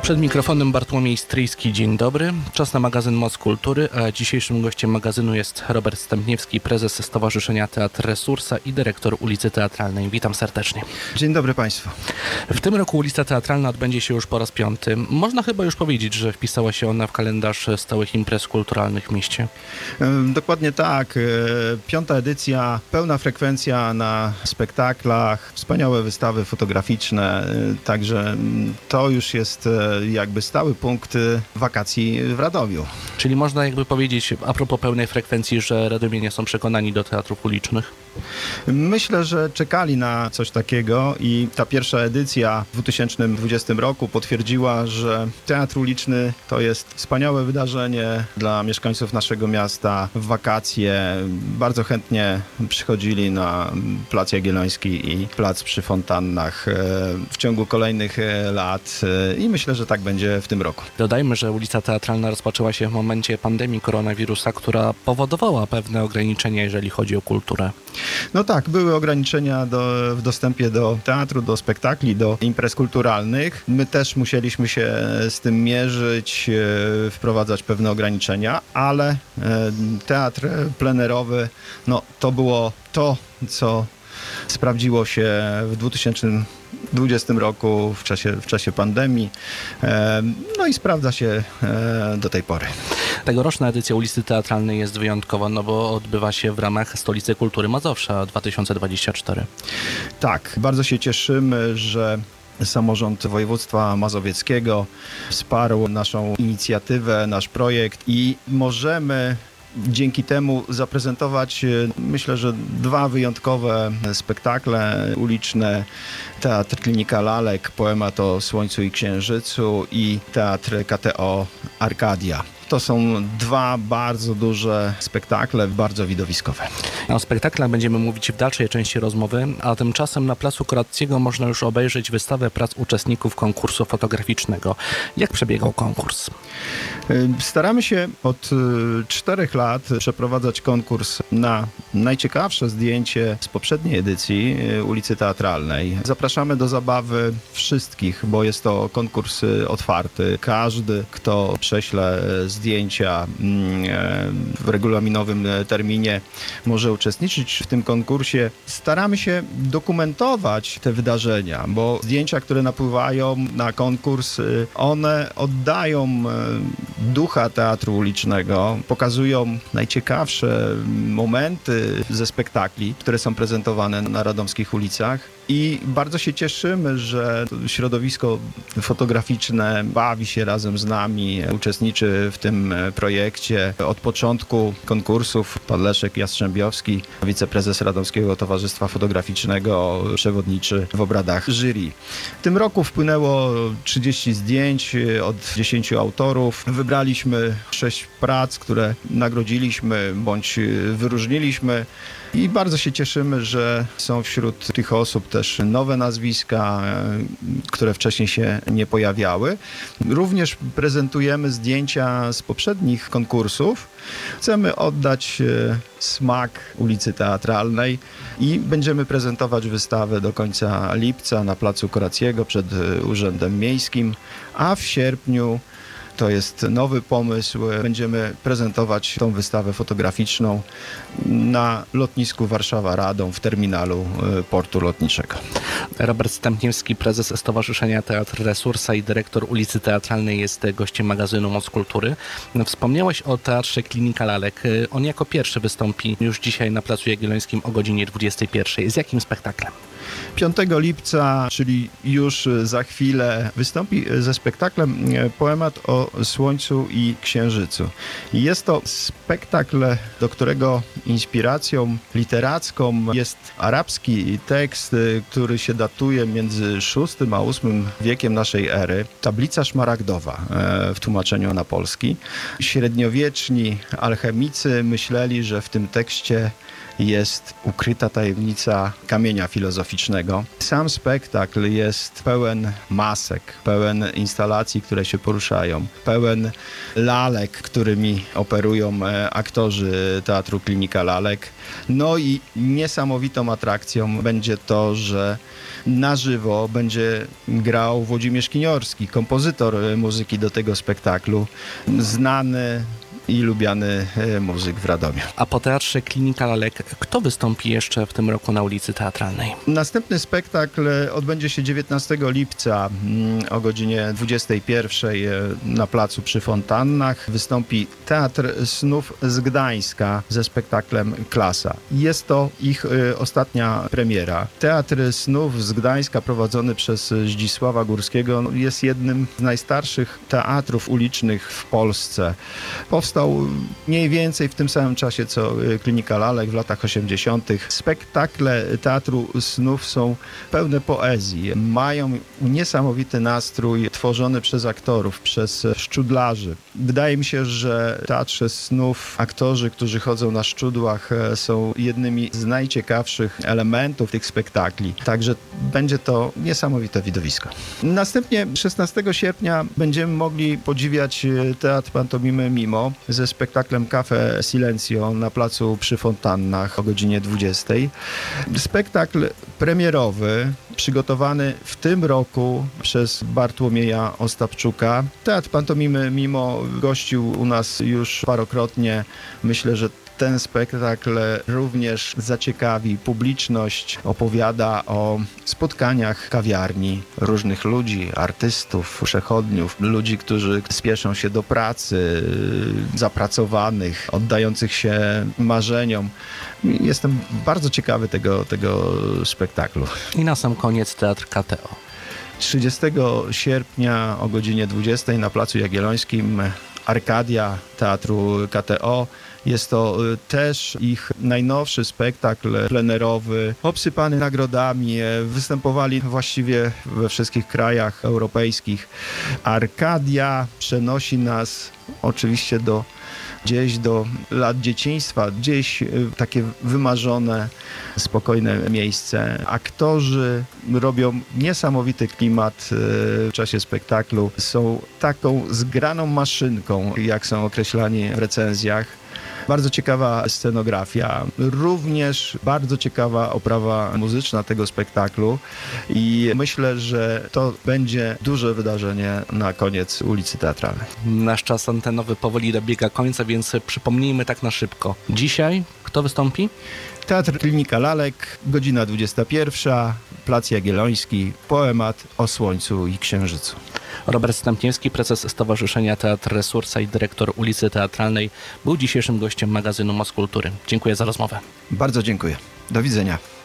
Przed mikrofonem Bartłomiej Stryjski, dzień dobry. Czas na magazyn Moc Kultury, a dzisiejszym gościem magazynu jest Robert Stępniewski, prezes Stowarzyszenia Teatr Resursa i dyrektor ulicy Teatralnej. Witam serdecznie. Dzień dobry Państwu. W tym roku ulica Teatralna odbędzie się już po raz 5. Można chyba już powiedzieć, że wpisała się ona w kalendarz stałych imprez kulturalnych w mieście. Dokładnie tak. 5. edycja, pełna frekwencja na spektaklach, wspaniałe wystawy fotograficzne, także to już jest jakby stały punkt wakacji w Radomiu. Czyli można jakby powiedzieć a propos pełnej frekwencji, że radomienie są przekonani do teatrów ulicznych? Myślę, że czekali na coś takiego i ta pierwsza edycja w 2020 roku potwierdziła, że teatr uliczny to jest wspaniałe wydarzenie dla mieszkańców naszego miasta. W wakacje bardzo chętnie przychodzili na Plac Jagielloński i Plac przy Fontannach w ciągu kolejnych lat i myślę, że tak będzie w tym roku. Dodajmy, że ulica Teatralna rozpoczęła się w momencie pandemii koronawirusa, która powodowała pewne ograniczenia, jeżeli chodzi o kulturę. No tak, były ograniczenia w dostępie do teatru, do spektakli, do imprez kulturalnych. My też musieliśmy się z tym mierzyć, wprowadzać pewne ograniczenia, ale teatr plenerowy, no to było to, co sprawdziło się w 2020 roku w czasie pandemii, no i sprawdza się do tej pory. Tegoroczna edycja ulicy Teatralnej jest wyjątkowa, no bo odbywa się w ramach Stolicy Kultury Mazowsza 2024. Tak, bardzo się cieszymy, że Samorząd Województwa Mazowieckiego wsparł naszą inicjatywę, nasz projekt i możemy dzięki temu zaprezentować, myślę, że 2 wyjątkowe spektakle uliczne. Teatr Klinika Lalek, poemat o Słońcu i Księżycu i Teatr KTO Arkadia. To są 2 bardzo duże spektakle, bardzo widowiskowe. O spektaklach będziemy mówić w dalszej części rozmowy, a tymczasem na Placu Korackiego można już obejrzeć wystawę prac uczestników konkursu fotograficznego. Jak przebiegał konkurs? Staramy się od 4 lat przeprowadzać konkurs na najciekawsze zdjęcie z poprzedniej edycji ulicy Teatralnej. Zapraszamy do zabawy wszystkich, bo jest to konkurs otwarty. Każdy, kto prześle zdjęcia w regulaminowym terminie, może uczestniczyć w tym konkursie. Staramy się dokumentować te wydarzenia, bo zdjęcia, które napływają na konkurs, one oddają ducha teatru ulicznego, pokazują najciekawsze momenty ze spektakli, które są prezentowane na radomskich ulicach. I bardzo się cieszymy, że środowisko fotograficzne bawi się razem z nami, uczestniczy w tym projekcie. Od początku konkursów pan Leszek Jastrzębiowski, wiceprezes Radomskiego Towarzystwa Fotograficznego, przewodniczy w obradach jury. W tym roku wpłynęło 30 zdjęć od 10 autorów. Wybraliśmy 6 prac, które nagrodziliśmy bądź wyróżniliśmy. I bardzo się cieszymy, że są wśród tych osób też nowe nazwiska, które wcześniej się nie pojawiały. Również prezentujemy zdjęcia z poprzednich konkursów. Chcemy oddać smak ulicy Teatralnej i będziemy prezentować wystawę do końca lipca na Placu Korackiego przed Urzędem Miejskim, a w sierpniu to jest nowy pomysł. Będziemy prezentować tą wystawę fotograficzną na lotnisku Warszawa-Radom w terminalu portu lotniczego. Robert Stępniewski, prezes Stowarzyszenia Teatr Resursa i dyrektor ulicy Teatralnej jest gościem magazynu Moc Kultury. Wspomniałeś o Teatrze Klinika Lalek. On jako pierwszy wystąpi już dzisiaj na Placu Jagiellońskim o godzinie 21. Z jakim spektaklem? 5 lipca, czyli już za chwilę, wystąpi ze spektaklem poemat o Słońcu i Księżycu. Jest to spektakl, do którego inspiracją literacką jest arabski tekst, który się datuje między VI a VIII wiekiem naszej ery. Tablica szmaragdowa w tłumaczeniu na polski. Średniowieczni alchemicy myśleli, że w tym tekście jest ukryta tajemnica kamienia filozoficznego. Sam spektakl jest pełen masek, pełen instalacji, które się poruszają, pełen lalek, którymi operują aktorzy Teatru Klinika Lalek. No i niesamowitą atrakcją będzie to, że na żywo będzie grał Włodzimierz Kiniorski, kompozytor muzyki do tego spektaklu, znany i lubiany muzyk w Radomiu. A po Teatrze Klinika Lalek kto wystąpi jeszcze w tym roku na ulicy Teatralnej? Następny spektakl odbędzie się 19 lipca o godzinie 21 na placu przy Fontannach. Wystąpi Teatr Snów z Gdańska ze spektaklem Klasa. Jest to ich ostatnia premiera. Teatr Snów z Gdańska prowadzony przez Zdzisława Górskiego jest jednym z najstarszych teatrów ulicznych w Polsce. Powstał mniej więcej w tym samym czasie co Klinika Lalek w latach 80. Spektakle Teatru Snów są pełne poezji. Mają niesamowity nastrój tworzony przez aktorów, przez szczudlarzy. Wydaje mi się, że w Teatrze Snów aktorzy, którzy chodzą na szczudłach, są jednymi z najciekawszych elementów tych spektakli. Także będzie to niesamowite widowisko. Następnie 16 sierpnia będziemy mogli podziwiać Teatr Pantomimy Mimo ze spektaklem Cafe Silencio na placu przy Fontannach o godzinie 20. Spektakl premierowy, przygotowany w tym roku przez Bartłomieja Ostapczuka. Teatr Pantomimy Mimo gościł u nas już parokrotnie. Myślę, że ten spektakl również zaciekawi publiczność, opowiada o spotkaniach kawiarni różnych ludzi, artystów, przechodniów, ludzi, którzy spieszą się do pracy, zapracowanych, oddających się marzeniom. Jestem bardzo ciekawy tego spektaklu. I na sam koniec Teatr KTO. 30 sierpnia o godzinie 20 na Placu Jagiellońskim Arkadia Teatru KTO. Jest to też ich najnowszy spektakl plenerowy, obsypany nagrodami. Występowali właściwie we wszystkich krajach europejskich. Arkadia przenosi nas oczywiście gdzieś do lat dzieciństwa, gdzieś takie wymarzone, spokojne miejsce. Aktorzy robią niesamowity klimat w czasie spektaklu. Są taką zgraną maszynką, jak są określani w recenzjach. Bardzo ciekawa scenografia, również bardzo ciekawa oprawa muzyczna tego spektaklu i myślę, że to będzie duże wydarzenie na koniec ulicy Teatralnej. Nasz czas antenowy powoli dobiega końca, więc przypomnijmy tak na szybko. Dzisiaj kto wystąpi? Teatr Klinika Lalek, godzina 21, Plac Jagielloński, poemat o słońcu i księżycu. Robert Stępniewski, prezes Stowarzyszenia Teatr Resursa i dyrektor ulicy Teatralnej, był dzisiejszym gościem magazynu Moc Kultury. Dziękuję za rozmowę. Bardzo dziękuję. Do widzenia.